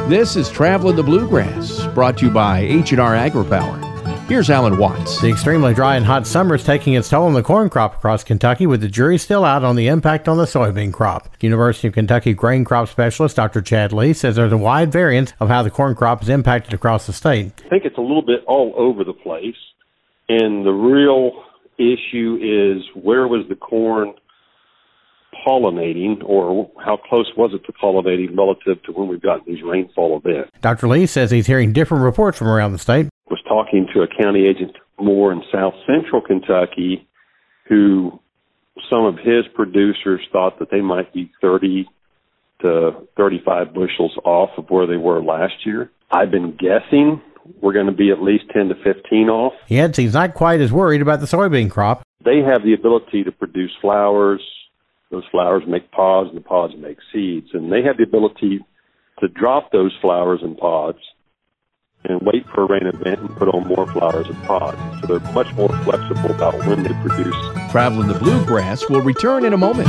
This is Traveling the Bluegrass, brought to you by H&R AgriPower. Here's Alan Watts. The extremely dry and hot summer is taking its toll on the corn crop across Kentucky, with the jury still out on the impact on the soybean crop. University of Kentucky grain crop specialist Dr. Chad Lee says there's a wide variance of how the corn crop is impacted across the state. I think it's a little bit all over the place, and the real issue is where was the corn pollinating, or how close was it to pollinating relative to when we've got these rainfall events. Dr. Lee says he's hearing different reports from around the state. Was talking to a county agent more in south central Kentucky, who some of his producers thought that they might be 30 to 35 bushels off of where they were last year. I've been guessing we're going to be at least 10 to 15 off. He adds he's not quite as worried about the soybean crop. They have the ability to produce flowers. Those flowers make pods, and the pods make seeds. And they have the ability to drop those flowers and pods and wait for a rain event and put on more flowers and pods. So they're much more flexible about when they produce. Traveling the Bluegrass will return in a moment.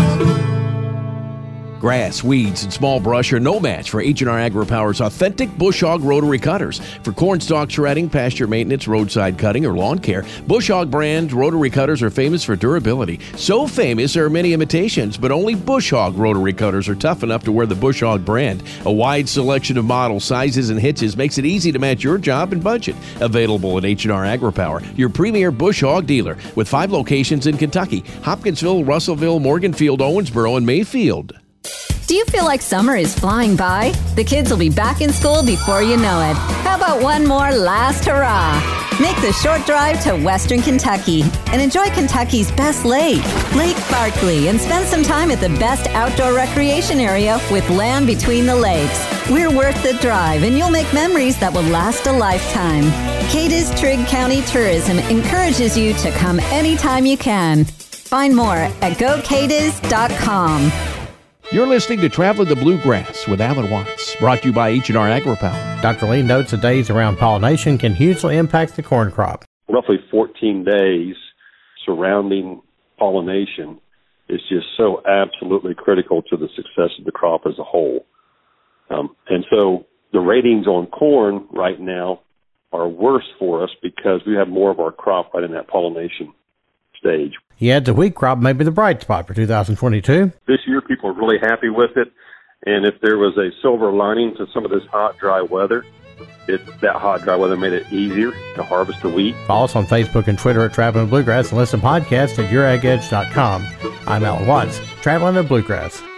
Grass, weeds, and small brush are no match for H&R AgriPower's authentic Bush Hog rotary cutters. For corn stalk shredding, pasture maintenance, roadside cutting, or lawn care, Bush Hog brand rotary cutters are famous for durability. So famous there are many imitations, but only Bush Hog rotary cutters are tough enough to wear the Bush Hog brand. A wide selection of models, sizes, and hitches makes it easy to match your job and budget. Available at H&R AgriPower, your premier Bush Hog dealer, with 5 locations in Kentucky: Hopkinsville, Russellville, Morganfield, Owensboro, and Mayfield. Do you feel like summer is flying by? The kids will be back in school before you know it. How about one more last hurrah? Make the short drive to Western Kentucky and enjoy Kentucky's best lake, Lake Barkley, and spend some time at the best outdoor recreation area with land between the lakes. We're worth the drive, and you'll make memories that will last a lifetime. Cadiz Trigg County Tourism encourages you to come anytime you can. Find more at gocadiz.com. You're listening to Traveling the Bluegrass with Alan Watts, brought to you by H&R AgriPower. Dr. Lee notes the days around pollination can hugely impact the corn crop. Roughly 14 days surrounding pollination is just so absolutely critical to the success of the crop as a whole. And so the ratings on corn right now are worse for us because we have more of our crop right in that pollination stage. He adds the wheat crop may be the bright spot for 2022. This year, people are really happy with it. And if there was a silver lining to some of this hot, dry weather, that hot, dry weather made it easier to harvest the wheat. Follow us on Facebook and Twitter at Traveling the Bluegrass, and listen to podcasts at YourAgEdge.com. I'm Alan Watts, Traveling the Bluegrass.